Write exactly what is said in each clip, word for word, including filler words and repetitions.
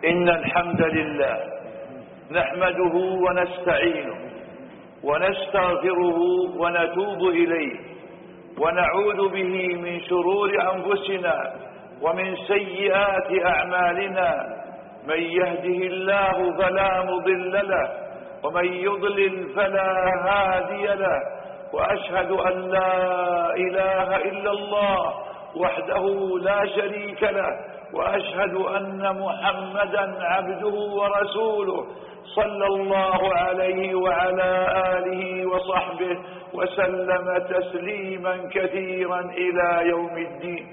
إن الحمد لله نحمده ونستعينه ونستغفره ونتوب إليه ونعوذ به من شرور أنفسنا ومن سيئات أعمالنا. من يهده الله فلا مضل له ومن يضلل فلا هادي له، وأشهد أن لا إله إلا الله وحده لا شريك له، وأشهد أن محمدا عبده ورسوله صلى الله عليه وعلى آله وصحبه وسلم تسليما كثيرا إلى يوم الدين.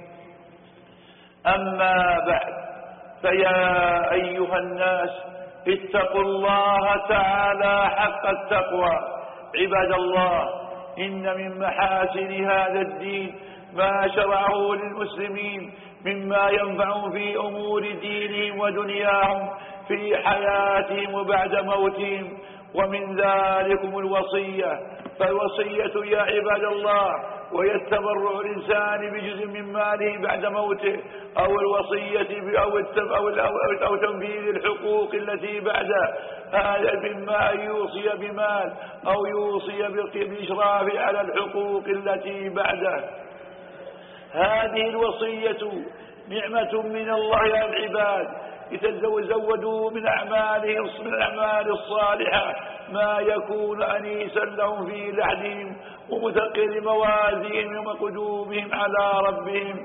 أما بعد، فيا أيها الناس اتقوا الله تعالى حق التقوى. عباد الله، إن من محاسن هذا الدين ما شرعه للمسلمين مما ينفعهم في أمور دينهم ودنياهم في حياتهم وبعد موتهم، ومن ذلكم الوصية. فالوصية يا عباد الله وهي التبرع الإنسان بجزء من ماله بعد موته، أو الوصية أو, أو, أو, أو تنفيذ الحقوق التي بعده، هذا مما يوصي بمال أو يوصي بالإشراف على الحقوق التي بعده. هذه الوصية نعمة من الله على العباد يتزودوا من أعمالهم من الأعمال الصالحة ما يكون أنيسا لهم في لحدهم ومثقل موازينهم وقدومهم على ربهم.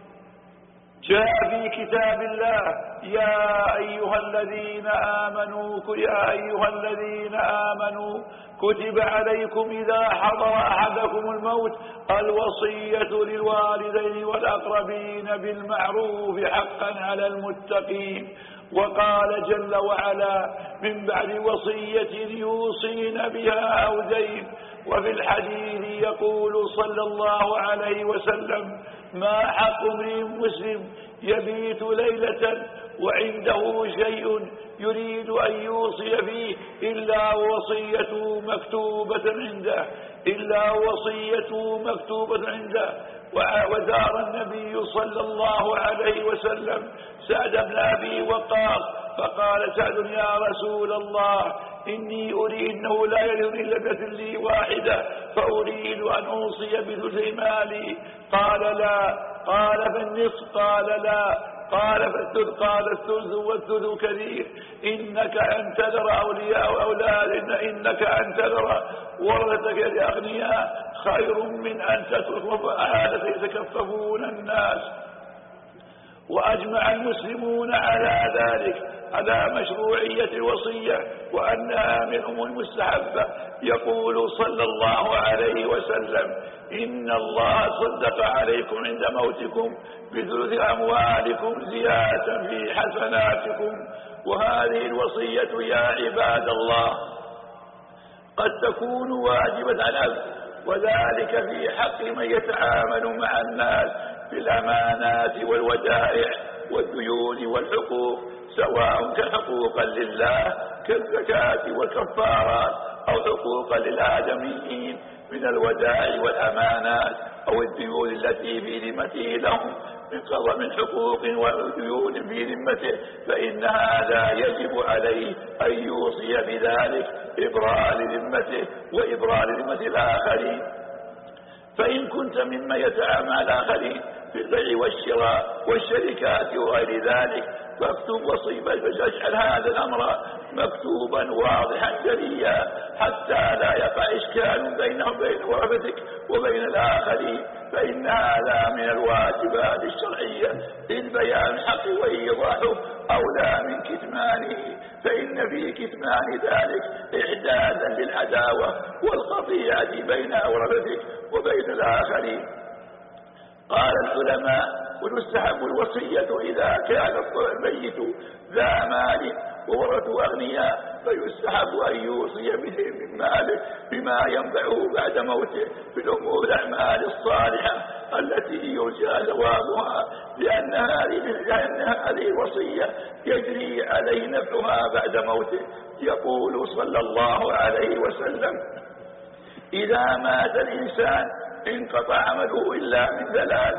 جاء في كتاب الله: يا أيها الذين آمنوا يا أيها الذين آمنوا كتب عليكم إذا حضر أحدكم الموت الوصية للوالدين والأقربين بالمعروف حقا على المتقين. وقال جل وعلا من بعد وصية يوصين بها أو دين. وفي الحديث يقول صلى الله عليه وسلم: ما حق امرئ مسلم يبيت ليلة وعنده شيء يريد أن يوصي فيه إلا وصيته مكتوبة عنده إلا وصيته مكتوبة عنده. وزار النبي صلى الله عليه وسلم سعد بن أبي وقاص فقال سعد: يا رسول الله، إني أريد أنه لا يلوني إلا ابنة لي واحدة فأريد أن أوصي بثلث مالي. قال: لا. قال: فالنصف؟ قال: لا. قال: فالثلث؟ قال: الثلث والثلث كثير. إنك أن تذر أولياء أولاد إنك أن تذر ورثتك لأغنياء خير من أن تترك عادة يتكففون الناس. وأجمع المسلمون على ذلك، على مشروعية الوصية وأنها من أمور المستحبة. يقول صلى الله عليه وسلم: إن الله صدق عليكم عند موتكم بثلث أموالكم زيادة في حسناتكم. وهذه الوصية يا عباد الله قد تكون واجبة على العبد، وذلك في حق من يتعامل مع الناس بالأمانات والودائع والديون والحقوق، سواء كان حقوقا لله كالزكاة والكفارات، أو حقوقا للآدميين من الودائع والأمانات، أو الديون التي في ذمته لهم من قضاء من حقوق وديون في ذمته، فإن هذا يجب عليه أن يوصي بذلك إبراء لذمته وإبراء لذمة الآخرين. فإن كنت ممن يتعامل مع الآخرين في البيع والشراء والشركات وغير ذلك فاكتب وصية، فاجعل هذا الأمر مكتوبا واضحا جليا حتى لا يقع إشكال بينه وبين ورثتك وبين الآخرين، فإن هذا من الواجبات الشرعية للبيان الحق وإيضاحه أولى من كتمانه، فإن في كتمان ذلك إحداثا للعداوة والقطيعة بين ورثتك وبين الآخرين. قال العلماء: وتستحب الوصية إذا كان الميت ذا مال وورثه أغنياء، فيستحب أن يوصي به من ماله بما ينفعه بعد موته في الأمور الأعمال الصالحة التي يرجى ثوابها، لأن هذه الوصية يجري عليه نفعها بعد موته. يقول صلى الله عليه وسلم: إذا مات الإنسان انقطع عمله إلا من ثلاث: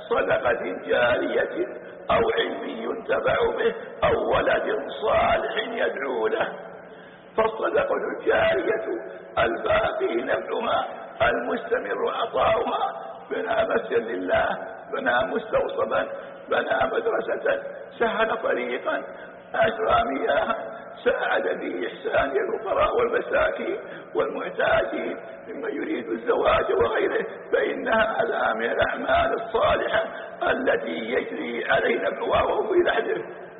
صدقة جارية أو علم ينتفع به أو ولد صالح يدعو له. فالصدقة الجارية الباقي نفعها المستمر عطاؤها، بنى مسجد لله، بنى مستوصفا، بنى مدرسة، سهل طريقا، أجرى مياها، ساعد في إحسان الفقراء والمساكين والمحتاجين ممن يريد الزواج وغيره، فإن هذا من الأعمال الصالحة التي يجري علينا نفعه في لحده.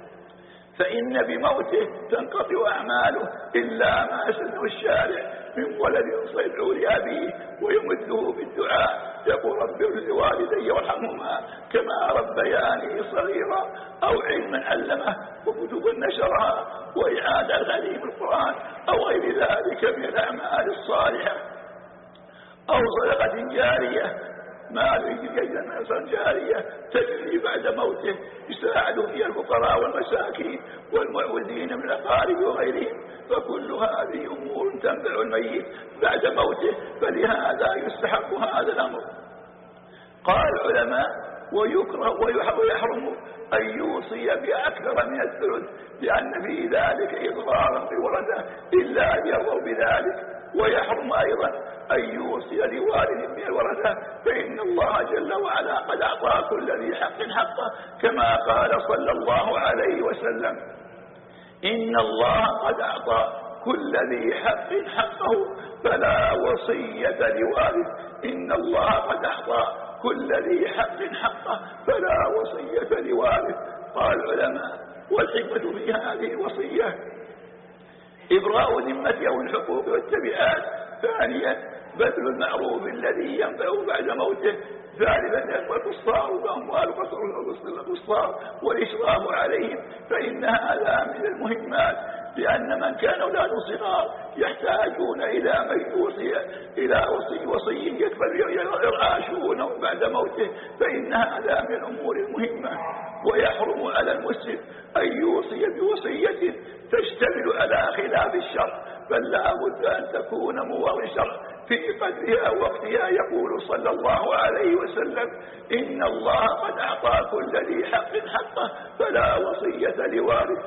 فإن بموته تنقطع أعماله إلا ما سنه الشارع من ولد يدعو لأبيه ويمده بالدعاء يقول رب اغفر لوالدي وارحمهما كما ربياني صغيرا، أو علما علمه وكتبا نشرها وإعادة تعليم القرآن أو غير ذلك من الأعمال الصالحة. أو صدقة جارية مال يجري جارية تجري بعد موته يساعد فيها الفقراء والمساكين والمعوذين من الأقارب وغيرهم، فكل هذه أمور تنفع الميت بعد موته، فلهذا يستحق هذا الأمر. قال العلماء ويكره ويحرم أن يوصي بأكثر من الثلث، لأن في ذلك إضرارا بورثه إلا أن يرضوا بذلك. ويحرم أيضا أن يوصي لوالد من الورثة، فإن الله جل وعلا قد أعطى كل ذي حق حقه، كما قال صلى الله عليه وسلم إن الله قد أعطى كل ذي حق حقه فلا وصية لوارث. إن الله قد أعطى كل ذي حق حقه فلا وصية لوارث. قال العلماء والحكمة في هذه الوصية إبراء ذمته أو الحقوق والتبعات. ثانيا بذل المعروف الذي ينفع بعد موته. ثالثا القصار وأموال القصار والإشراف عليهم، فإن هذا من المهمات، لأن من كان أولاد صغار يحتاجون إلى من يوصي إلى وصي وصي يكفل يرعاشونه بعد موته، فإن هذا من الأمور المهمة. ويحرم على المسلم أن يوصي بوصية تشتمل على خلاف الشرع، بل لا بد أن تكون موافقة الشرع في قدرها وقتها. يقول صلى الله عليه وسلم إن الله قد أعطى كل ذي حق حقه فلا وصية لوارث.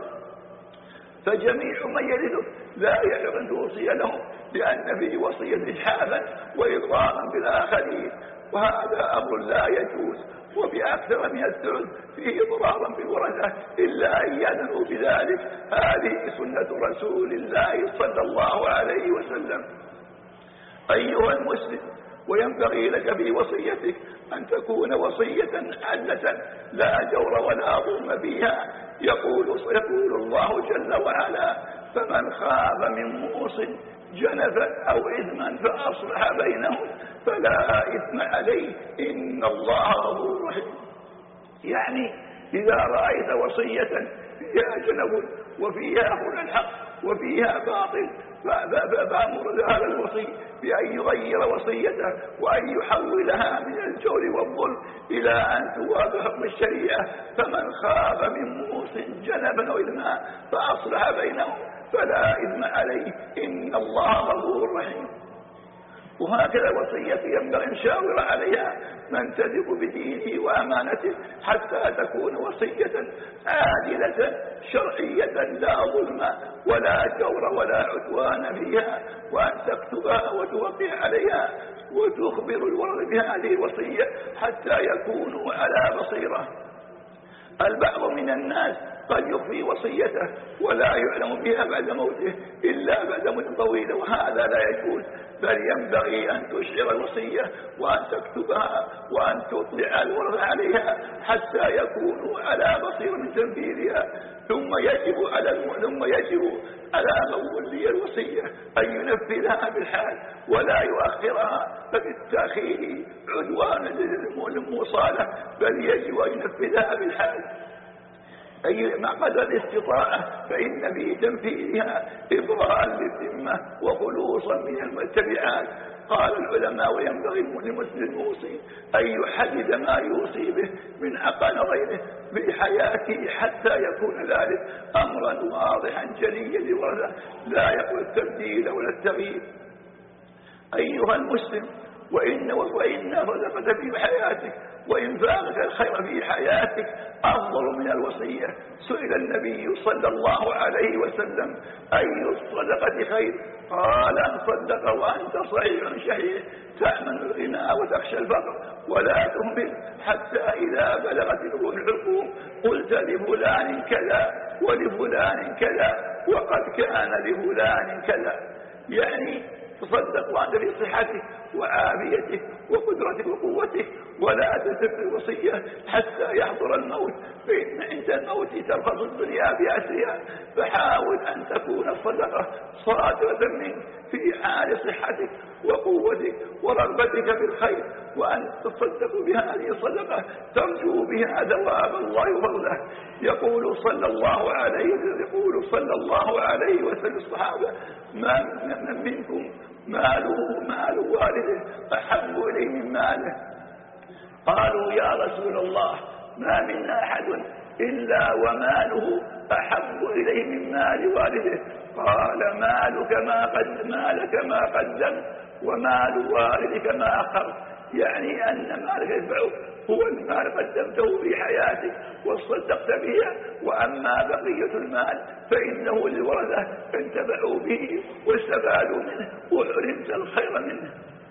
فجميع من يرثه لا يجب أن توصي لهم، لأن في وصية إجحافا وإضرارا بالآخرين، وهذا أمر لا يجوز. وبأكثر من الثلث فيه إضرارا بالورثة إلا أن يأذنوا بذلك. هذه سنة رسول الله صلى الله عليه وسلم. أيها المسلم، وينبغي لك في وصيتك أن تكون وصية عدلة لا جور ولا ظلم فيها. يقول يقول الله جل وعلا فمن خاف من موص جنفا أو إثما فأصلح بينهم فلا إثم عليه إن الله غفور رحيم. يعني إذا رأيت وصية فيها جنب وفيها خلع الحق وفيها باطل فأمر هذا الوصي بأن يغير وصيته وأن يحولها من الجور والظلم إلى أن توافق حكم الشريعة. فمن خاف من موص جنبا أو إثما فأصلح بينهم فلا إثم عليه إن الله غفور رحيم. وهكذا الوصية ينبغي أن يشاور عليها من تثق بدينه وأمانته، حتى تكون وصية عادلة شرعية لا ظلم ولا جور ولا عدوان فيها، وأن تكتبها وتوقع عليها وتخبر الورثة بهذه الوصية حتى يكونوا على بصيرة. البعض من الناس قد يخفي وصيته ولا يعلم بها بعد موته إلا بعد مدة طويلة، وهذا لا يجوز، بل ينبغي أن تشعر الوصية وأن تكتبها وأن تطلع الورثة عليها حتى يكونوا على بصيرة من تنفيذها. ثم يجب على ثم يجب على من ولي الوصية أن ينفذها بالحال ولا يؤخرها، فبالتأخير عدوان للموصالة، بل يجب أن ينفذها بالحال أي مع قدر الاستطاعة، فإن في تنفيذها إبراء للذمة وخلوصا من التبعات. قال العلماء وينبغي للمسلم الموصي أن يحدد ما يوصي به من عقل غيره في حياته حتى يكون ذلك أمرا واضحا جليا للورثة لا يقبل التبديل ولا التغيير. أيها المسلم، وإن وإن صدقة في حياتك وإنفاقك الخير في حياتك أفضل من الوصية. سئل النبي صلى الله عليه وسلم أي الصدقة خير؟ قال أن صدق وأنت صحيح شحيح تأمن الغنى وتخشى الفقر ولا تهمل حتى إذا بلغت الحلقوم قلت لفلان كذا ولفلان كذا وقد كان لفلان كذا. يعني تصدق وأنت في صحتك وعافيتك وقدرتك وقوتك ولا تترك الوصية حتى يحضر الموت، فإن عند الموت ترخص الدنيا بأسرها. فحاول أن تكون الصدقة صادرة منك في حال صحتك وقوتك ورغبتك في الخير، وأن تصدق بهذه الصدقة ترجو بها ثواب الله وفضله. يقول صلى الله عليه يقول صلى الله عليه وسلم الصحابة ما من منكم ماله مال والده أحب إليه من ماله. قالوا يا رسول الله ما منا أحد إلا وماله أحب إليه من مال والده. قال مالك ما قد مالك ما قدم ومال والدك ما أخر. يعني أن مالك يدفعه هو المال قدمته في حياتك وصدقت بها، وأما بقية المال فإنه للورثة انتفعوا به واستفادوا منه وعلمت الخير منه.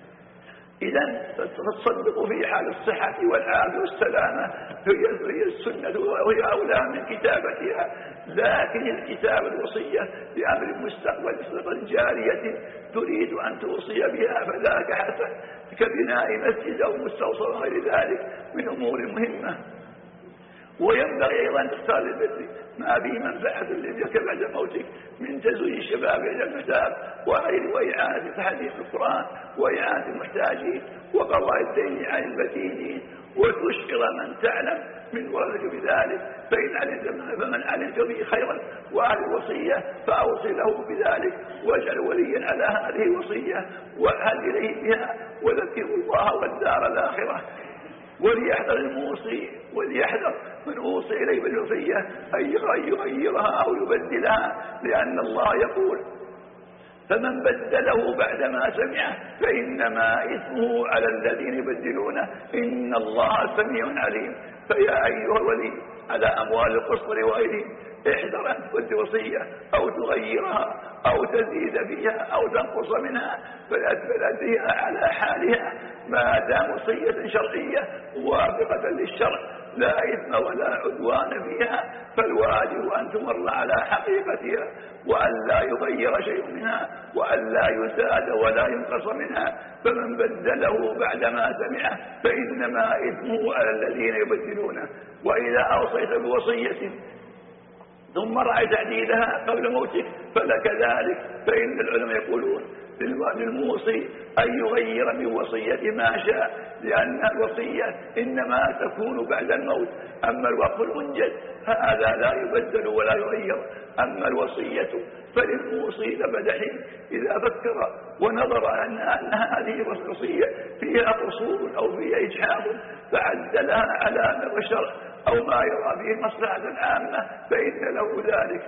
إذن تصدق في حال الصحة والعافية والسلامة هي السنة وهي أولى من كتابتها، لكن الكتاب الوصية لأمر مستقبل صدقة جارية تريد أن توصي بها فذاك حسن كبناء مسجد أو مستوصل غير ذلك من أمور مهمة. وينبغي أيضا أن تختار البر ما به منفعة لك بعد موتك من تزويج الشباب إلى الكتاب وغير وإعانة تحديث القرآن وإعانة المحتاجين وقضاء الدين عن المدينين، وتشكر من تعلم من ورثك بذلك. فإن علمت فمن علمت به خيرا وأهل الوصية فأوصي له بذلك واجعل وليا على هذه الوصية وأهل إليه بها وذكروا الله والدار الآخرة. وليحذر الموصي وليحذر من أوصي إليه بالوصية أن يغيرها أو يبدلها، لأن الله يقول فمن بدله بعدما سمعه فإنما إثمه على الذين يبدلونه إن الله سميع عليم. فيا أيها الولي على أموال القصر وغيرهم احذر أن تبدل وصية أو تغيرها أو تزيد فيها أو تنقص منها، فلا تبدلها على حالها ما دام وصية شرعية موافقة للشرع لا إثم ولا عدوان فيها. فالواجب أن تمر على حقيقتها وأن لا يغير شيء منها وأن لا يزاد ولا ينقص منها. فمن بدله بعدما سمعه فإنما إثمه على الذين يبدلونه. وإذا أوصيت بوصية ثم رأيت تعديلها قبل موتك فلك ذلك، فإن العلماء يقولون للموصي أن يغير من وصية ما شاء، لأن الوصية إنما تكون بعد الموت. أما الوقف المنجز هذا لا يبدل ولا يغير. أما الوصية فللموصي لبد حين إذا فكر ونظر أن, أن هذه الوصية فيها قصور أو فيها إجحاف فعدلها على ما الشرع أو ما يرى به المصلحة العامة فإن له ذلك.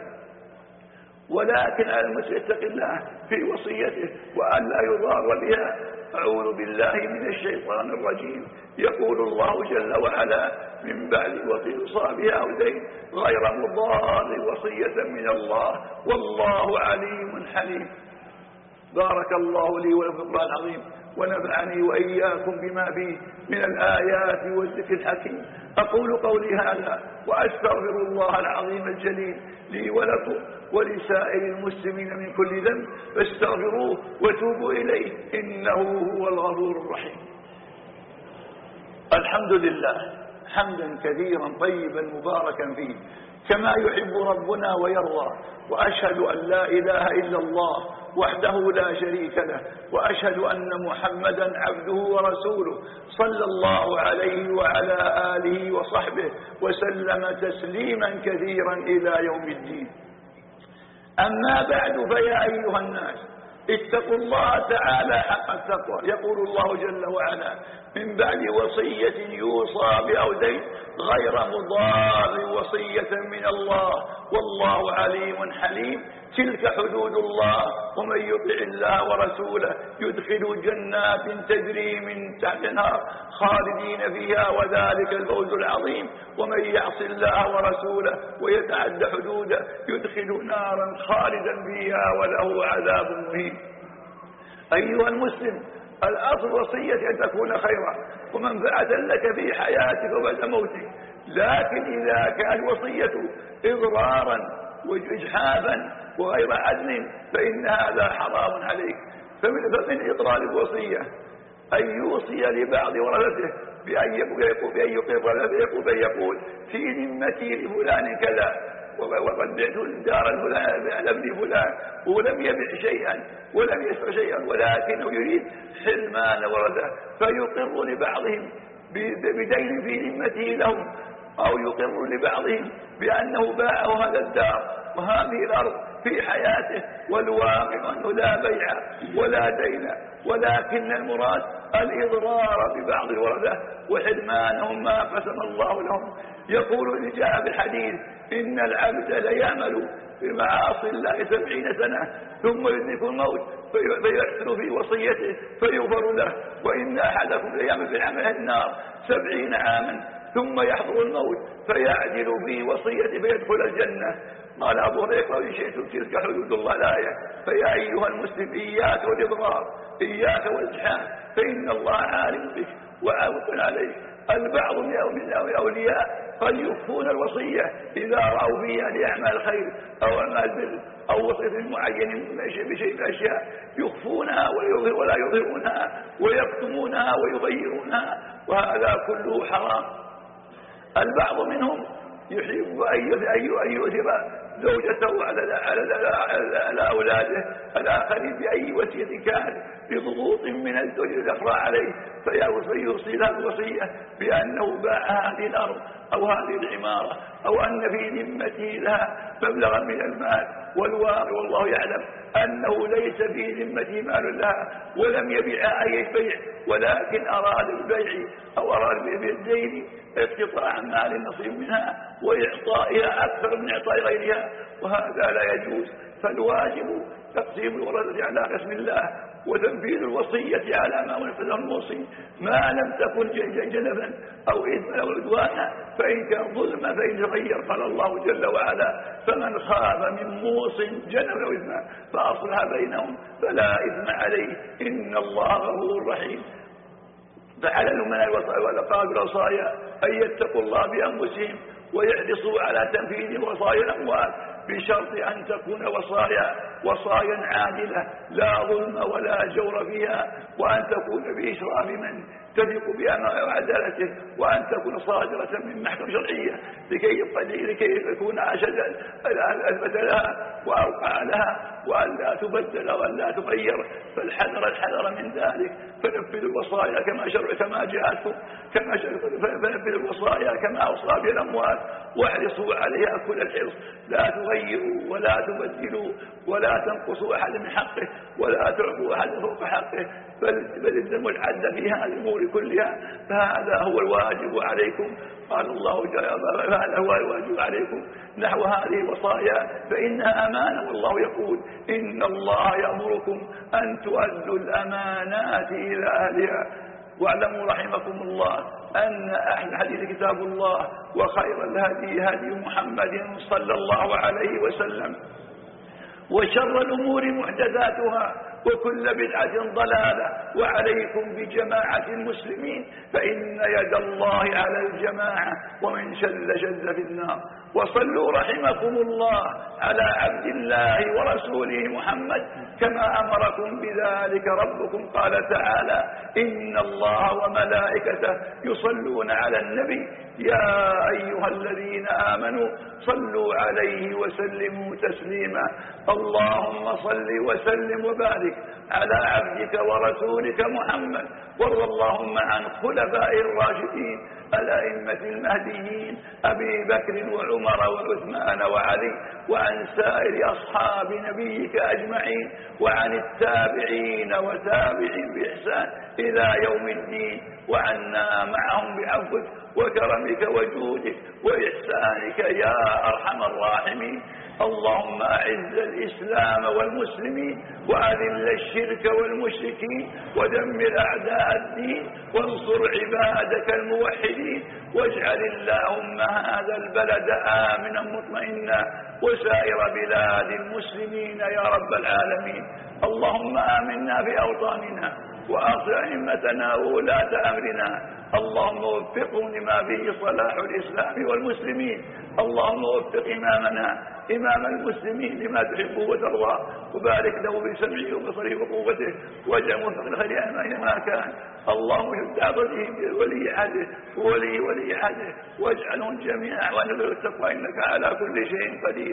ولكن على المسلم يتقي الله في وصيته وأن لا يضار بها. أعوذ بالله من الشيطان الرجيم. يقول الله جل وعلا من بعد وصية بها أو دين غير مضار وصية من الله والله عليم حليم. بارك الله لي ولكم في القرآن العظيم ونفعني وإياكم بما فيه من الآيات والذكر الحكيم. أقول قولي هذا وأستغفر الله العظيم الجليل لي ولكم ولسائر المسلمين من كل ذنب فاستغفروه وتوبوا إليه إنه هو الغفور الرحيم. الحمد لله حمدا كثيرا طيبا مباركا فيه كما يحب ربنا ويرضى، وأشهد أن لا إله إلا الله وحده لا شريك له، وأشهد أن محمدا عبده ورسوله صلى الله عليه وعلى آله وصحبه وسلم تسليما كثيرا إلى يوم الدين. أما بعد فيا أيها الناس اتقوا الله تعالى حق التقوى. يقول الله جل وعلا من بعد وصية يوصى بأو دين غير مضار وصية من الله، والله عليم حليم. تلك حدود الله، ومن يطع الله ورسوله يدخل جنات تجري من تحتها خالدين فيها وذلك الفوز العظيم. ومن يعص الله ورسوله ويتعد حدوده يدخل نارا خالدا فيها وله عذاب مهين. أيها المسلم، الأصل وصية أن تكون خيرا ومنفعة لك في حياتك وبعد موتك، لكن إذا كان وصية إضرارا وإجحافا وغير عدل فإن هذا حرام عليك. فمن إضرار الوصية أن يوصي لبعض ورثته بأن يقر فيقول في ذمتي لفلان كذا وقد بعت الدار الفلان على ابن فلان ولم يبع شيئا ولم يشتر شيئا ولكنه يريد حرمان ورثته، فيقر لبعضهم بدين في ذمته لهم، أو يقر لبعضهم بأنه باعه هذا الدار وهذه الأرض في حياته، والواقع أنه لا بيع ولا دين، ولكن المراد الإضرار ببعض الورثة وحرمانهم ما قسم الله لهم. يقول جاء بالحديث إن العبد ليعمل بمعاصي الله سبعين سنة ثم يدرك الموت فيحسن في وصيته فيغفر له، وإن أحدكم ليعمل في عمل النار سبعين عاما ثم يحضر الموت فيعدل في وصيته فيدخل الجنة. قال أبو هريرة إن شئتم تلك حدود الله الآية. فيا أيها المسلم إياك والإضرار، إياك والإجحاف، فإن الله عالم بك وعاون عليك. البعض من الأولياء قد يخفون الوصية إذا رأوا فيها لأعمال الخير أو أعمال بر أو وصية معين بشيء من الأشياء، يخفونها ولا يظهرونها ويكتمونها ويغيرونها، وهذا كله حرام. البعض منهم يحب أن يؤثر زوجته على على أولاده الآخرين بأي وصية كانت بضغوط من الزوج الأخرى عليه، فيوصي له الوصية بأنه باع هذه الأرض أو هذه العمارة أو أن في ذمته لها مبلغا من المال، والواقع والله يعلم أنه ليس في ذمته مال لها ولم يبيع أي بيع، ولكن أراد البيع أو أراد بالدين اقتطاع مال نصيب منها وإعطائها أكثر من إعطاء غيرها، وهذا لا يجوز. فالواجب تقسيم الورثة على قسم الله وتنفيذ الوصية على ما نفذه الموصي، ما لم تكن جنفا أو إثما أو عدوانا، فإن كان ظلما فإن يغير. قال الله جل وعلا فمن خاف من موص جنفا أو إثما فأصلح بينهم فلا إثم عليه إن الله غفور رحيم. فعلى من الوصايا الوصايا أن يتقوا الله بأنفسهم ويحرصوا على تنفيذ وصايا الأموال بشرط أن تكون وصايا وصايا عادلة لا ظلم ولا جور فيها، وأن تكون بإشراف من تثق بأمانته وعدالته، وأن تكون صادرة من محكمة شرعية لكي يكون أشد أثبت لها وأوقع لها وأن لا تبدل وأن لا تغير. فالحذر الحذر من ذلك. فنفذ الوصايا كما شرع كما جاءتكم كما فنفذ الوصايا كما أوصى بها الأموال واحرصوا عليها كل الحرص، لا تغيروا ولا تبدلوا ولا تنقصوا أحد من حقه ولا تعطوا أحد فوق حقه، بل الزموا العدل في هذه الأمور كلها. فهذا هو الواجب عليكم. قال الله جل وعلا فهذا هو الواجب عليكم نحو هذه الوصايا فإنها أمانة، والله يقول إن الله يأمركم أن تؤدوا الأمانات إلى أهلها. واعلموا رحمكم الله أن أحد حديث كتاب الله وخير الهدي هدي محمد صلى الله عليه وسلم، وشر الأمور محدثاتها وكل بدعة ضلالة، وعليكم بجماعة المسلمين فإن يد الله على الجماعة ومن شل شذ في النار. وصلوا رحمكم الله على عبد الله ورسوله محمد كما أمركم بذلك ربكم. قال تعالى إن الله وملائكته يصلون على النبي يا أيها الذين آمنوا صلوا عليه وسلموا تسليما. اللهم صل وسلم وبارك على عبدك ورسولك محمد، وارض اللهم عن خلفائه الراشدين الأئمة المهديين أبي بكر وعمر وعثمان وعلي، وعن سائر أصحاب نبيك أجمعين، وعن التابعين وتابعين بإحسان إلى يوم الدين. وعنا معهم بعفوك وكرمك وجودك وإحسانك يا أرحم الراحمين. اللهم أعز الإسلام والمسلمين وأذل الشرك والمشركين ودمر أعداء الدين وانصر عبادك الموحدين، واجعل اللهم هذا البلد آمنا مطمئنا وسائر بلاد المسلمين يا رب العالمين. اللهم آمنا في أوطاننا وأصلح أئمتنا وولاة أمرنا، اللهم وفقهم لما فيه صلاح الإسلام والمسلمين. اللهم وفق إمامنا إمام المسلمين لما تحبه وترضى، وبارك له بسمعه وبصره وقوته، واجعل موفق الخير أينما كان. اللهم شد عضده بولي عهده وولي ولي عهده، واجعلهم جميعا ونبل التقوى إنك على كل شيء قدير.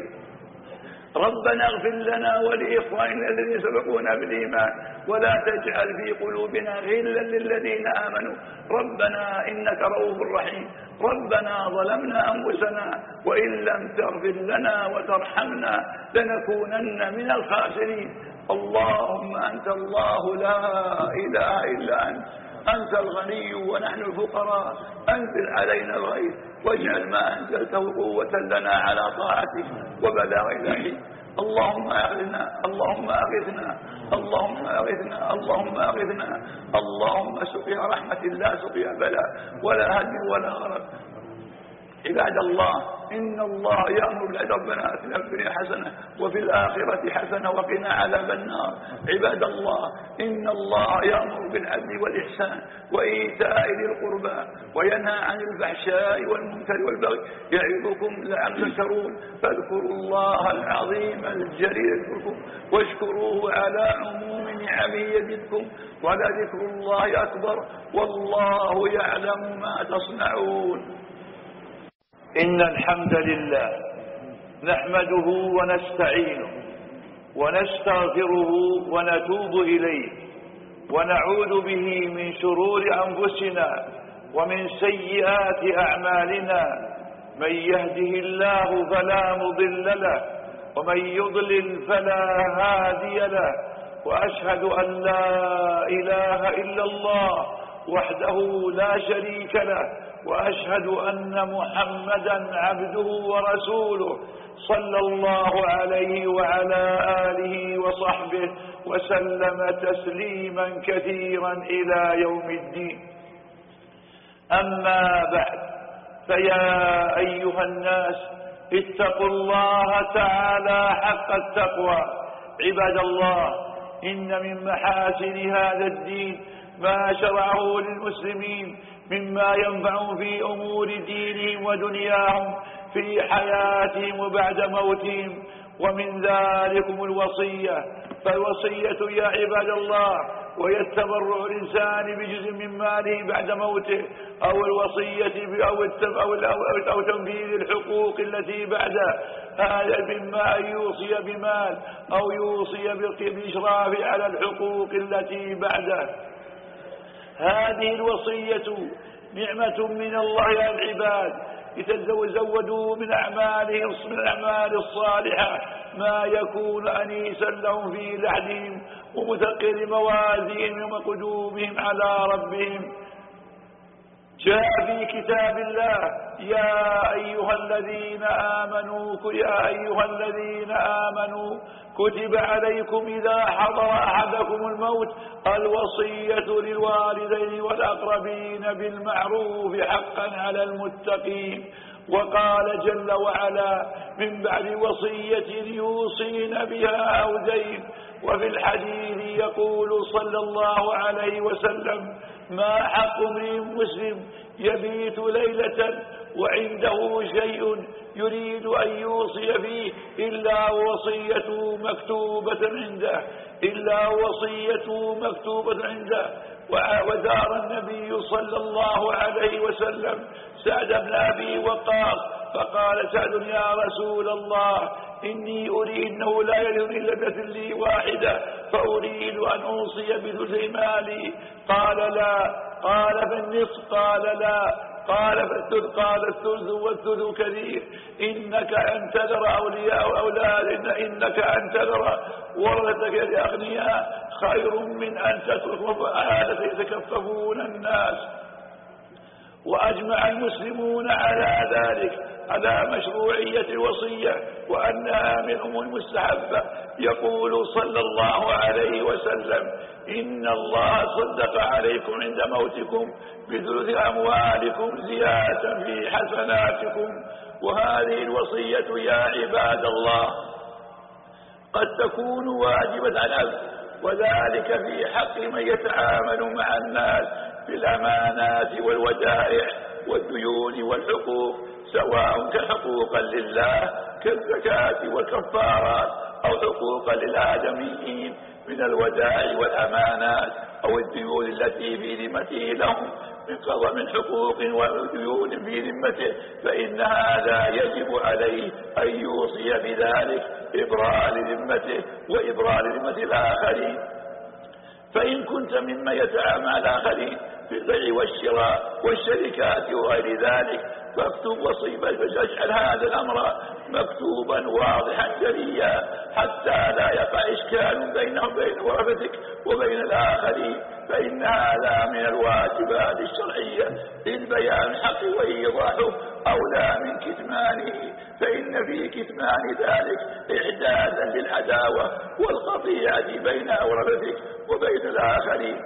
ربنا اغفر لنا ولإخواننا الذين سبقونا بالإيمان ولا تجعل في قلوبنا غلا للذين آمنوا ربنا إنك رؤوف رحيم. ربنا ظلمنا أنفسنا وإن لم تغفر لنا وترحمنا لنكونن من الخاسرين. اللهم أنت الله لا إله إلا أنت، أنت الغني ونحن الفقراء، أنزل علينا الغيث واجعل ما أنزلته قوة لنا على طاعتك وبلاغ إلهي. اللهم أغثنا اللهم أغثنا اللهم أغثنا اللهم أغثنا اللهم سقيا رحمة لا سقيا بلاء ولا هدم ولا غرق. عباد الله، إن الله يأمر بالعدل ربنا آتنا في الدنيا حسنة وفي الآخرة حسنة وقنا عذاب النار. عباد الله، إن الله يأمر بالعدل والإحسان وإيتاء ذي القربى وينهى عن الفحشاء والمنكر والبغي يعظكم لعلكم تذكرون. فاذكروا الله العظيم الجليل يذكركم واشكروه على عموم نعمه يزدكم ولذكر الله أكبر والله يعلم ما تصنعون. إن الحمد لله نحمده ونستعينه ونستغفره ونتوب إليه ونعوذ به من شرور أنفسنا ومن سيئات أعمالنا، من يهده الله فلا مضل له ومن يضلل فلا هادي له، وأشهد أن لا إله إلا الله وحده لا شريك له، وأشهد أن محمدا عبده ورسوله صلى الله عليه وعلى آله وصحبه وسلم تسليما كثيرا إلى يوم الدين. أما بعد، فيا أيها الناس اتقوا الله تعالى حق التقوى. عباد الله، إن من محاسن هذا الدين ما شرعه للمسلمين مما ينفع في أمور دينهم ودنياهم في حياتهم وبعد موتهم، ومن ذلكم الوصية. فالوصية يا عباد الله وهي التبرع الإنسان بجزء من ماله بعد موته، أو الوصية أو, أو, أو, أو تنفيذ الحقوق التي بعده، هذا مما أن يوصي بمال أو يوصي بالإشراف على الحقوق التي بعده. هذه الوصية نعمة من الله على العباد لتزودوا من أعمالهم من الأعمال الصالحة ما يكون أنيسا لهم في لحدهم ومثقل موازينهم وقدومهم على ربهم. جاء في كتاب الله: يا أيها الذين آمنوا يا أيها الذين آمنوا كتب عليكم إذا حضر أحدكم الموت الوصية للوالدين والأقربين بالمعروف حقا على المتقين. وقال جل وعلا من بعد وصية يوصين بها أو دين. وفي الحديث يقول صلى الله عليه وسلم: ما حق امرئ مسلم يبيت ليلة وعنده شيء يريد أن يوصي فيه إلا وصيته مكتوبة عنده إلا وصيته مكتوبة عنده. ودار النبي صلى الله عليه وسلم سعد بن أبي وقاص فقال سعد: يا رسول الله، إني أريد أنه لا يلهني إلا ابنة لي واحدة فأريد أن أوصي بثلث مالي. قال: لا. قال: فالنصف. قال: لا. قال: فالثلث. قال: الثلث والثلث كثير. إنك أن تذر أولياء أولاد إنك أن تذر ورثتك لأغنياء خير من أن تتركهم فآلة يتكففون الناس. وأجمع المسلمون على ذلك، على مشروعية الوصية وأنها من أمور المستحبة. يقول صلى الله عليه وسلم: إن الله صدق عليكم عند موتكم بثلث أموالكم زيادة في حسناتكم. وهذه الوصية يا عباد الله قد تكون واجبة على العبد، وذلك في حق من يتعامل مع الناس بالأمانات والودائع والديون والحقوق، سواء كان حقوقا لله كالزكاة والكفارات، أو حقوقا للآدميين من الودائع والأمانات أو الديون التي في ذمته لهم من قضاء من حقوق وديون في ذمته، فإن هذا يجب عليه أن يوصي بذلك إبراء لذمته وإبراء لذمة الآخرين. فإن كنت ممن يتعامل مع الآخرين في البيع والشراء والشركات وغير ذلك فاكتب وصيبة، فاجعل هذا الأمر مكتوبا واضحا جليا حتى لا يقع إشكال بينه وبين ورثتك وبين الآخرين، فإن هذا من الواجبات الشرعية للبيان الحق وإيضاحه أولى من كتمانه، فإن في كتمان ذلك إحداثا للعداوة والقطيعة بين ورثتك وبين الآخرين.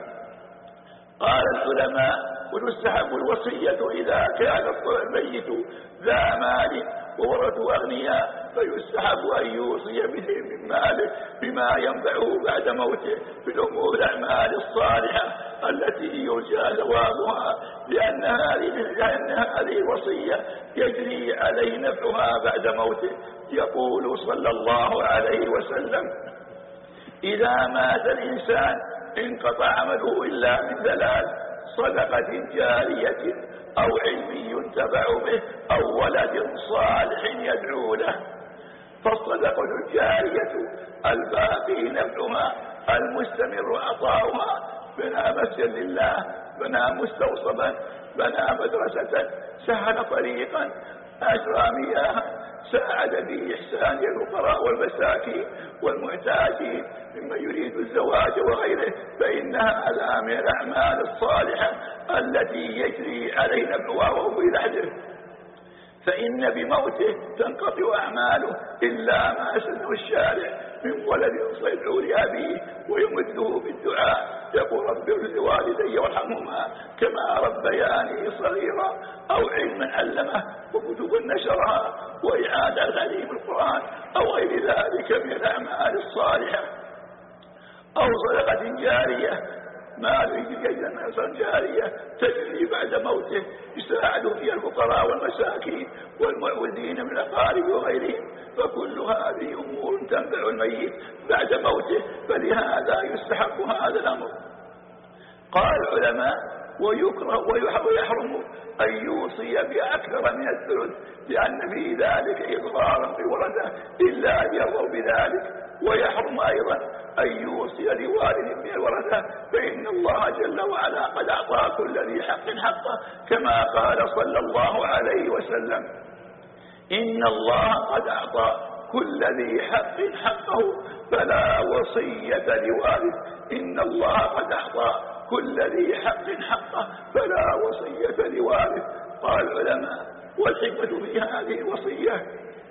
قال العلماء: وتستحب الوصية إذا كان الميت ذا مال وورثه أغنياء، فيستحب أن يوصي به من ماله بما ينفعه بعد موته في الأمور الأعمال الصالحة التي يرجى ثوابها، لأن هذه لأن هذه الوصية يجري عليه نفعها بعد موته. يقول صلى الله عليه وسلم: إذا مات الإنسان انقطع عمله إلا من ثلاث: صدقة جارية أو علم ينتفع به أو ولد صالح يدعو له. فالصدقة الجارية الباقي نفعها، المستمر عطاؤها، بنى مسجد لله، بنى مستوصبا، بنى مدرسة، سهل طريقا، أجرى مياها، ساعد في إحسان الفقراء والمساكين والمحتاجين ممن يريد الزواج وغيره، فإن هذا من الأعمال الصالحة التي يجري علينا نفعها في لحده. فإن بموته تنقطع أعماله إلا ما سنه الشارع من ولد يدعو لأبيه ويمده بالدعاء، يقول: رب اغفر لوالدي وارحمهما كما ربياني صغيرا، أو علما علمه وكتب نشرها وإعادة تعليم القرآن أو غير ذلك من الأعمال الصالحة، أو صدقة جارية، مال يجري جارية تجري بعد موته يساعد فيها الفقراء والمساكين والمعوذين من الأقارب وغيرهم، فكل هذه أمور تنفع الميت بعد موته، فلهذا يستحق هذا الأمر. قال العلماء: ويكره ويحرم أن يوصي بأكثر من الثلث، لأن في ذلك إضرارا بالورثة إلا أن يرضوا بذلك. ويحرم أيضا أن يوصي لوالد من الورثة، فإن الله جل وعلا قد أعطى كل ذي حق حقه، كما قال صلى الله عليه وسلم: إن الله قد أعطى كل ذي حق حقه فلا وصية لوارث. إن الله قد أعطى كل ذي حق حقه فلا وصية لوارث. قال العلماء: والحكمة في هذه الوصية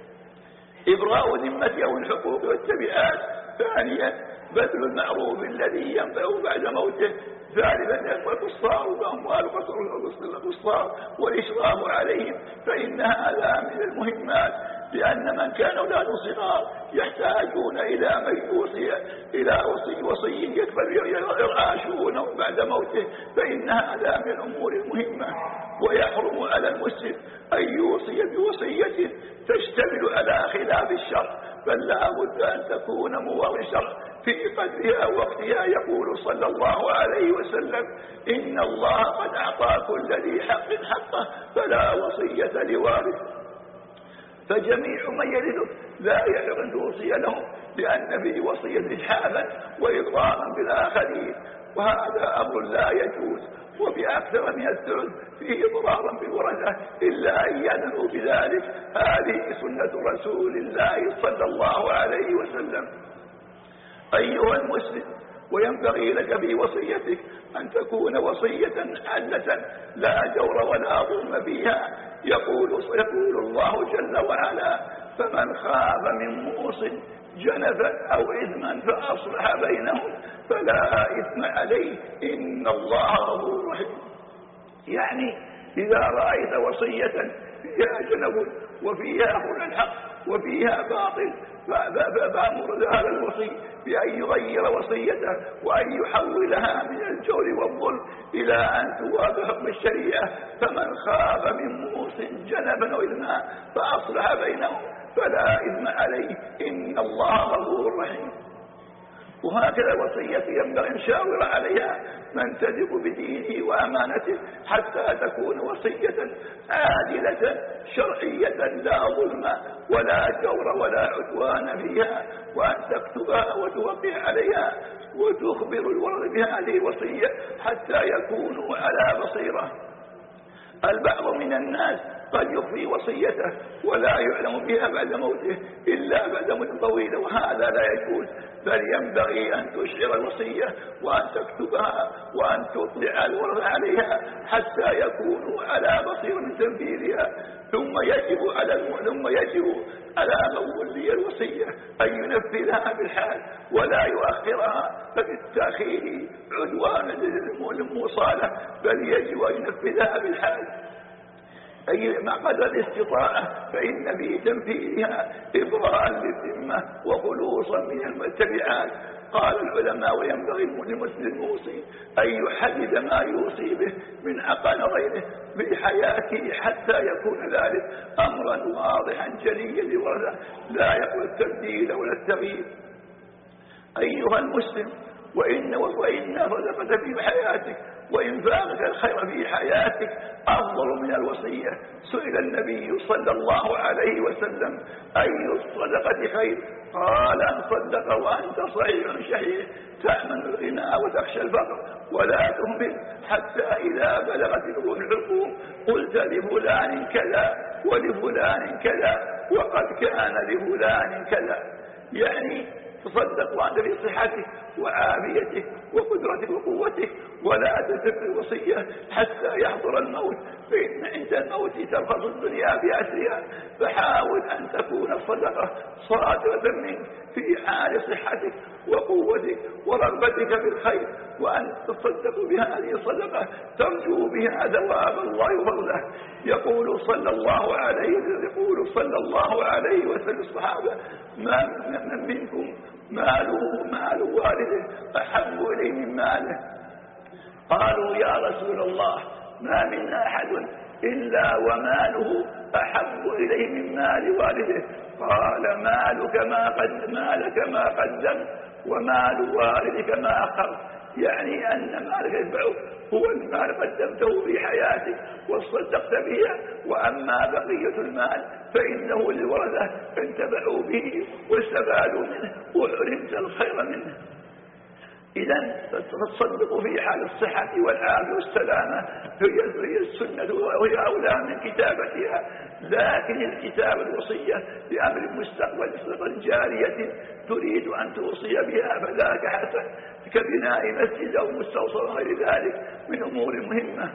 إبراء ذمته أو الحقوق والتبعات. ثانيا: بذل المعروف الذي ينفع بعد موته. ثالثا: القصار وأموال القصار والإشراف عليهم، فإن هذا من المهمات، لأن من كان أولاد صغار يحتاجون إلى من يوصي إلى وصي وصي يرعاشونه بعد موته، فإن هذا من الأمور المهمة. ويحرم على المسلم أن يوصي بوصية تشتمل على خلاف الشرع، بل لا بد أن تكون موافقة الشرع في قدرها ووقتها. يقول صلى الله عليه وسلم: إن الله قد أعطى كل ذي حق حقه فلا وصية لوارث. فجميع من يرثه لا يحق أن توصي لهم، لأن في وصية إجحافا وإضرارا بالآخرين، وهذا أمر لا يجوز. وبأكثر من الثلث فيه إضرارا بالورثة إلا أن يأذنوا بذلك. هذه سنة رسول الله صلى الله عليه وسلم. أيها المسلم، وينبغي لك في وصيتك أن تكون وصية عدلة لا جور ولا ظلم فيها. يقول, يقول الله جل وعلا: فمن خاف من موص جنفا أو إثما فأصلح بينهم فلا إثم عليه إن الله غفور رحيم. يعني إذا رأيت وصية فيها جنب وفيها هدى الحق وفيها باطل فأمر هذا الوصي بأن يغير وصيته وأن يحولها من الجور والظلم إلى أن توافق بالشريعة. فمن خاف من موص جنبا أو إثما فأصلح بينهم فلا إثم عليه إن الله غفور رحيم. وهكذا وصية ينبغي أن شاور عليها من تثق بدينه وأمانته حتى تكون وصية عادلة شرعية لا ظلم ولا جور ولا عدوان فيها، وأن تكتبها وتوقع عليها وتخبر الورد بهذه الوصية حتى يكونوا على بصيرة. البعض من الناس قد يخفي وصيته ولا يعلم بها بعد موته إلا بعد مدة طويلة، وهذا لا يجوز، بل ينبغي أن تشعر الوصية وأن تكتبها وأن تطلع الورثة عليها حتى يكونوا على بصيرة من تنفيذها. ثم يجب على ثم يجب على من ولي الوصية أن ينفذها بالحال ولا يؤخرها، ففي التأخير عدوان للموصالة، بل يجب أن ينفذها بالحال أي مع قدر الاستطاعة، فإن في تنفيذها إبراء للذمة وخلوصا من المتبعات. قال العلماء: وينبغي للمسلم الموصي أن يحدد ما يوصي به من عقل غيره في حياته حتى يكون ذلك أمرا واضحا جليا لورثه لا يقبل التبديل ولا التغيير. أيها المسلم، وإن وإن صدقت في حياتك وإنفاقك الخير في حياتك أفضل من الوصية. سئل النبي صلى الله عليه وسلم: أي الصدقة خير؟ قال: أن صدق وأنت صحيح شحيح تأمن الغنى وتخشى الفقر ولا تهمل حتى إذا بلغت الحلقوم قلت لفلان كذا ولفلان كذا وقد كان لفلان كذا. يعني تصدق وأنت في صحتك وعافيتك وقدرتك وقوتك، ولا تترك الوصية حتى يحضر الموت، فإن عند الموت ترخص الدنيا بأسرها. فحاول أن تكون الصدقة صادرة منك في حال صحتك وقوتك ورغبتك في الخير، وأن تصدق بهذه الصدقة ترجو بها ثواب الله وفضله. يقول صلى الله عليه يقول صلى الله عليه وسلم الصحابة: ما من منكم ماله مال والده أحب إليه من ماله. قالوا: يا رسول الله ما منا أحد إلا وماله أحب إليه من مال والده. قال: مالك ما قد مالك ما قدمت ومال والدك ما أخر. يعني أن مالك يتبعه هو المال قدمته في حياتك وصدقت بها، وأما بقية المال فإنه للورثة انتفعوا به واستفادوا منه وعلمت الخير منه. إذن تصدق في حال الصحة والعافية والسلامة هي السنة وهي أولى من كتابتها، لكن الكتاب الوصية بأمر مستقبل صدقة جارية تريد أن توصي بها فذاك حسن، كبناء مسجد أو مستوصل غير ذلك من أمور مهمة.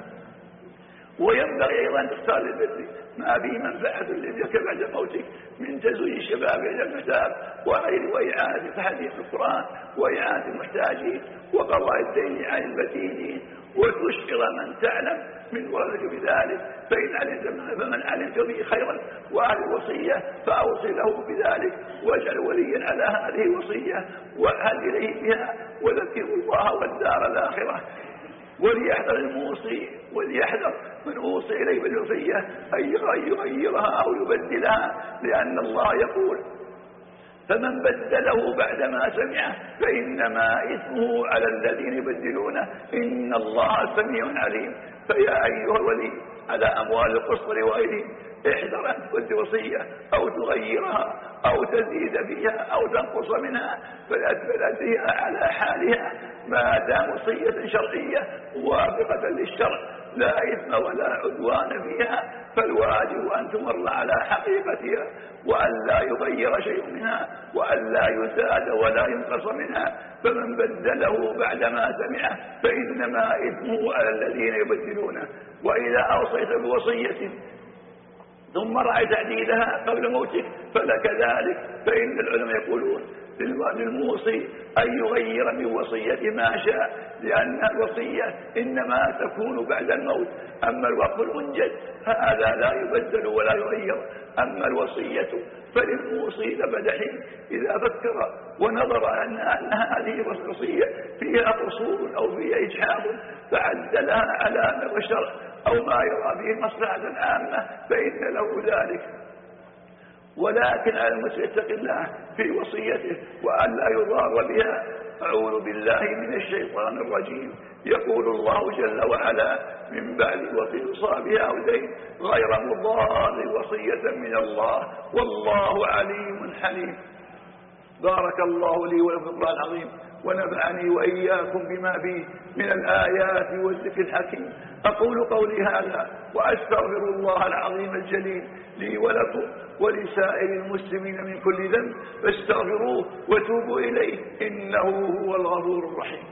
وينبغي أيضا أن تختار للبر ما به منفعة لك بعد موتك من تزويج الشباب إلى الكتاب وإعانة تحديث القرآن وإعانة المحتاجين وقضاء الدين عن المدينين، وتشعر من تعلم من ورثك بذلك. فإن علمت فمن علمت به خيرا وأهل الوصية فأوصي له بذلك، واجعل وليا على هذه الوصية وأهل إليه بها، وذكروا الله والدار الآخرة. وليحذر الموصي وليحذر من أوصي إليه بالوصية أن يغيرها أو يبدلها، لأن الله يقول: فمن بدله بعدما سمعه فإنما إثمه على الذين يبدلونه إن الله سميع عليم. فيا أيها الولي على أموال القصر وغيرهم احذر أن تبدل وصية أو تغيرها أو تزيد فيها أو تنقص منها، فلأتبلتها على حالها ما دام وصية شرعية موافقة للشرع لا إثم ولا عدوان فيها، فالواجب أن تمر على حقيقتها وأن لا يغير شيء منها وأن لا يزاد ولا ينقص منها. فمن بدله بعدما سمعه فإنما إثمه على الذين يبدلونه. وإذا أوصيت بوصية ثم رأيت تعديلها قبل موتك فلك ذلك، فإن العلماء يقولون للموصي أن يغير من وصيته ما شاء، لأن الوصية إنما تكون بعد الموت. أما الوقف المنجز هذا لا يبدل ولا يغير. أما الوصية فللموصي لبد حين إذا فكر ونظر أن, أن هذه الوصية فيها قصور أو فيها إجحاف فعدلها على ما الشرع أو ما يرى به مصلحة عامة فإن له ذلك. ولكن على المسلم يتق الله في وصيته وأن لا يضار بها. أعوذ بالله من الشيطان الرجيم. يقول الله جل وعلا من بعد وصي بها أو دين غير مضار وصية من الله والله عليم حليم. بارك الله لي ولكم في القرآن العظيم ونفعني وإياكم بما فيه من الآيات والذكر الحكيم. أقول قولي هذا وأستغفر الله العظيم الجليل لي ولكم ولسائر المسلمين من كل ذنب فاستغفروه وتوبوا إليه إنه هو الغفور الرحيم.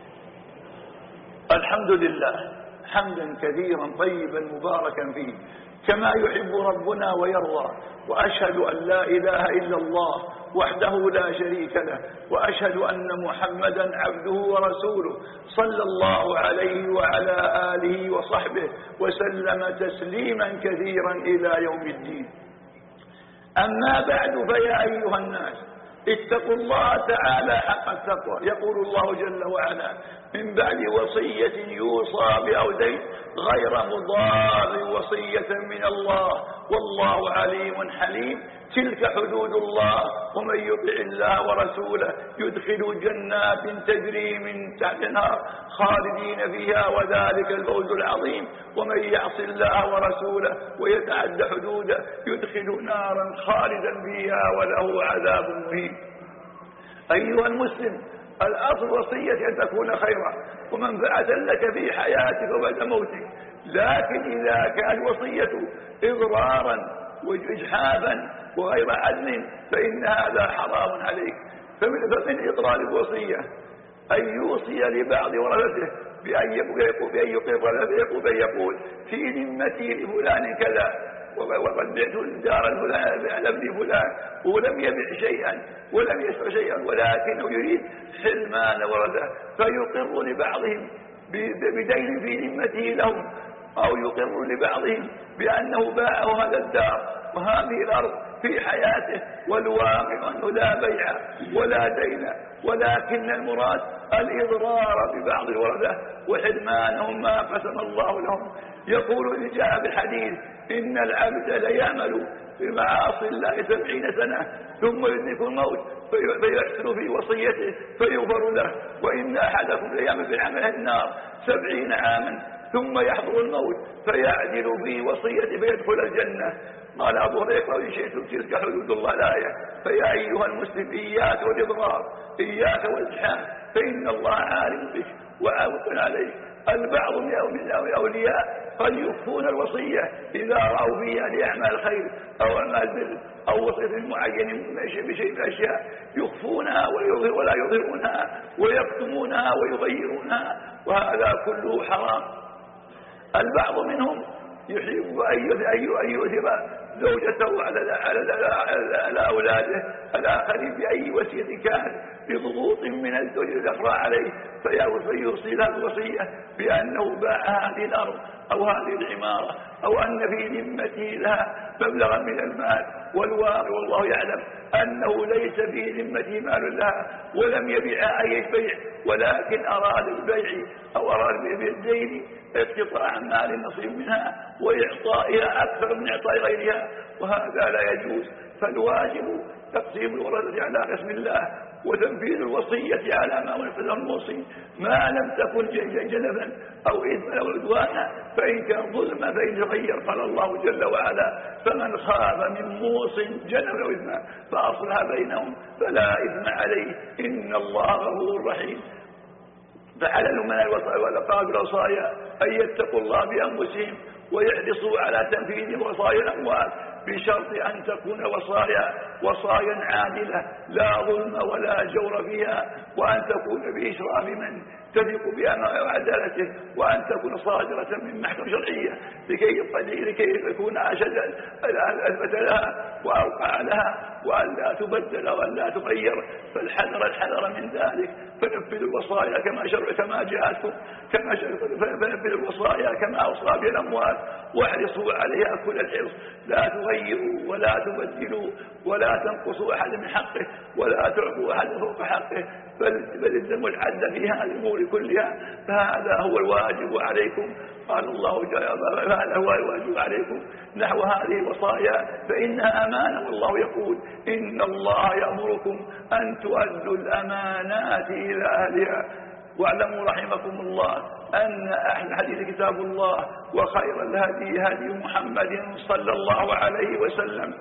الحمد لله حمدا كثيرا طيبا مباركا فيه كما يحب ربنا ويرضى. وأشهد أن لا إله إلا الله وحده لا شريك له وأشهد أن محمدا عبده ورسوله صلى الله عليه وعلى آله وصحبه وسلم تسليما كثيرا إلى يوم الدين. أما بعد فيا أيها الناس اتقوا الله تعالى حق التقوى. يقول الله جل وعلا من بعد وصية يوصى بأو دين غير مضار وصية من الله والله عليم حليم. تلك حدود الله ومن يطع الله ورسوله يدخل جنات تجري من تحت النار خالدين فيها وذلك الفوز العظيم. ومن يعص الله ورسوله ويتعد حدوده يدخل نارا خالدا فيها وله عذاب مهين. أيها المسلم الأصل وصية أن تكون خيرا ومنفعة لك في حياتك وبعد موتك، لكن إذا كان وصية إضرارا وإجحافا وغير عدل فإن هذا حرام عليك. فمن إضرار الوصية أن يوصي لبعض ورثته بأن يقر بأن يقول في ذمتي لفلان كذا وقد بعت الدار الفلان على ابن فلان ولم يبع شيئا ولم يشتر شيئا ولكنه يريد حرمان ورثه فيقر لبعضهم بدين في ذمته لهم أو يقر لبعضهم بأنه باعه هذا الدار وهذه الأرض في حياته والواقع أنه لا بيع ولا دين، ولكن المراد الإضرار ببعض الورثة وحرمانهم ما قسم الله لهم. يقول إن جاء بالحديث إن العبد ليعمل بمعاصي الله سبعين سنة ثم يدرك الموت فيحسن في وصيته فيغفر له، وإن أحدكم ليعمل بعمل النار سبعين عاما ثم يحضر الموت فيعدل في وصيته فيدخل الجنة. قال أبو هريرة إن شئتم تلك حدود الله الآية. فيا أيها المسلم إياك والإضرار إياك والإلحاح فإن الله عالم بك وعاون عليك. البعض من الأولياء قد يخفون الوصية إذا رأوا فيها لأعمال خير أو أعمال بر أو وصية معين بشيء من الأشياء يخفونها ولا يظهرونها ويكتمونها ويغيرونها وهذا كله حرام. البعض منهم يحب أن يؤثر زوجته على على أولاده الآخرين بأي وصية كانت بضغوط من الزوج الأخرى عليه فيوصي له الوصية بأنه باع هذه الأرض أو هذه العمارة أو أن في ذمته لها مبلغا من المال والواقع والله يعلم أنه ليس في ذمته مال لها ولم يبيع أي بيع ولكن أراد البيع أو أراد بالدين اقتطاع مال نصيب منها وإعطائها أكثر من إعطاء غيرها وهذا لا يجوز. فالواجب تقسيم الورثة على قسم الله وتنفيذ الوصية على ما نفذه الموصي ما لم تكن جنفا أو إثما أو عدوانا، فإن كان ظلما فإن يغير. قال الله جل وعلا فمن خاف من موص جنفا أو إثما فأصلح بينهم فلا إثم عليه إن الله غفور رحيم. فعلى الأمناء والأقارب الوصايا أن يتقوا الله بأنفسهم ويحرصوا على تنفيذ وصايا الأموال، بشرط أن تكون وصايا وصايا عادلة لا ظلم ولا جور فيها، وأن تكون بإشراف من تثق بأمانته وعدالته، وأن تكون صادرة من محكمة شرعية لكي لكي يكون أشد أثبت لها وأوقع لها، وأن لا تبدل وأن لا تغير. فالحذر الحذر من ذلك. فنفذوا الوصايا كما شرع كما جاءتكم كما فنفذوا الوصايا كما أوصى بها الأموال، واحرصوا عليها كل الحرص. لا تغيروا ولا تبدلوا ولا تنقصوا أحد من حقه ولا تعطوا أحد فوق حقه، بل الزموا العدل في هذه الأمور كلها. فهذا هو الواجب عليكم. قال الله جل هذا هو الواجب عليكم نحو هذه الوصايا فإنها أمانة، والله يقول إن الله يأمركم أن تؤدوا الأمانات إلى أهلها. واعلموا رحمكم الله أن أحسن الحديث كتاب الله، وخير الهدي هدي محمد صلى الله عليه وسلم،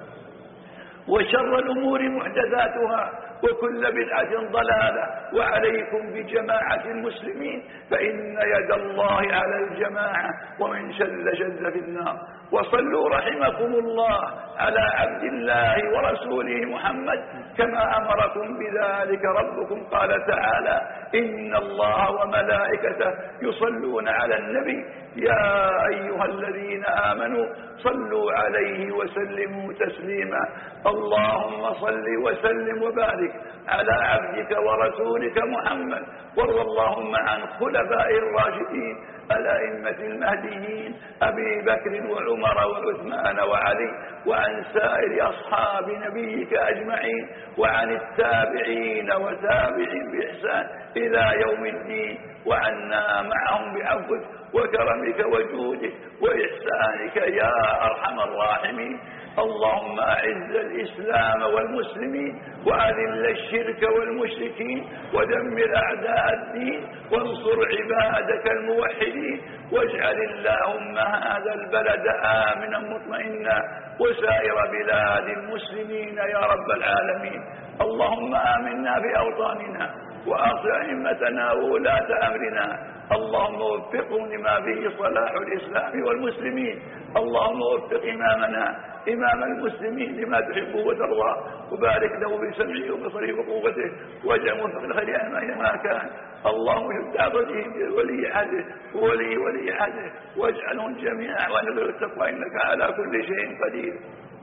وشر الأمور محدثاتها، وكل بدعة ضلالة. وعليكم بجماعة المسلمين فإن يد الله على الجماعة، ومن شل شذ في النار. وصلوا رحمكم الله على عبد الله ورسوله محمد كما أمركم بذلك ربكم. قال تعالى إن الله وملائكته يصلون على النبي يا أيها الذين آمنوا صلوا عليه وسلموا تسليما. اللهم صل وسلم وبارك على عبدك ورسولك محمد، وارض اللهم عن خلفائه الراشدين الأئمة المهديين أبي بكر وعمر وعثمان وعلي، وعن سائر أصحاب نبيك أجمعين، وعن التابعين وتابعين بإحسان إلى يوم الدين، وعنا معهم بعفوك وكرمك وجودك وإحسانك يا أرحم الراحمين. اللهم أعز الإسلام والمسلمين، وأذل الشرك والمشركين، ودمر أعداء الدين، وانصر عبادك الموحدين، واجعل اللهم هذا البلد آمنا مطمئنا وسائر بلاد المسلمين يا رب العالمين. اللهم آمنا في أوطاننا، وأصلح أئمتنا وولاة أمرنا. اللهم وفقهم لما به صلاح الإسلام والمسلمين. اللهم وفق إمامنا إمام المسلمين لما تحبه وترضى، وبارك له بسمعه وبصره وقوته، واجعل موفق الخير أينما كان. اللهم شد عبده ولي عهده وولي ولي عهده، واجعلهم جميعا ونبر التقوى إنك على كل شيء قدير.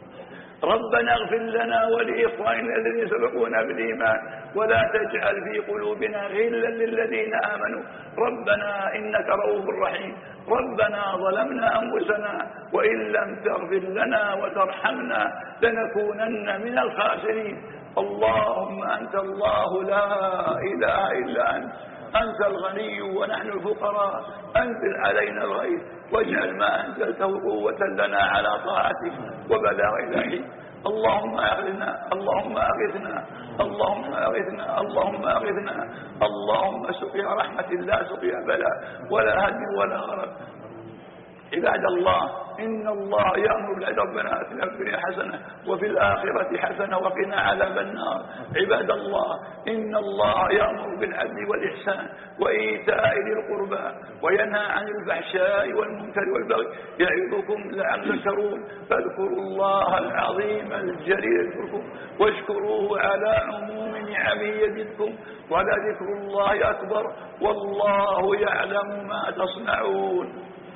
ربنا اغفر لنا ولإخواننا الذين سبقونا بالإيمان، ولا تجعل في قلوبنا غلا للذين آمنوا ربنا إنك رؤوف رحيم. ربنا ظلمنا أنفسنا وإن لم تغفر لنا وترحمنا لنكونن من الخاسرين. اللهم أنت الله لا إله إلا أنت، أنت الغني ونحن الفقراء. أنزل علينا الغيث واجعل ما أنزلته قوة لنا على طاعتك وبلاغ إلهي. اللهم أغثنا اللهم أغثنا اللهم أغثنا اللهم أغثنا اللهم سقيا رحمة لا سقيا بلاء ولا هدم ولا غرق. عباد الله إن الله يأمر بالعدل ربنا آتنا في الدنيا حسنة وفي الآخرة حسنة وقنا عذاب النار. عباد الله إن الله يأمر بالعدل والإحسان وإيتاء ذي القربى وينهى عن الفحشاء والمنكر والبغي يعظكم لعلكم تذكرون. فاذكروا الله العظيم الجليل يذكركم واشكروه على عموم نعمه يزدكم ولذكر الله أكبر والله يعلم ما تصنعون.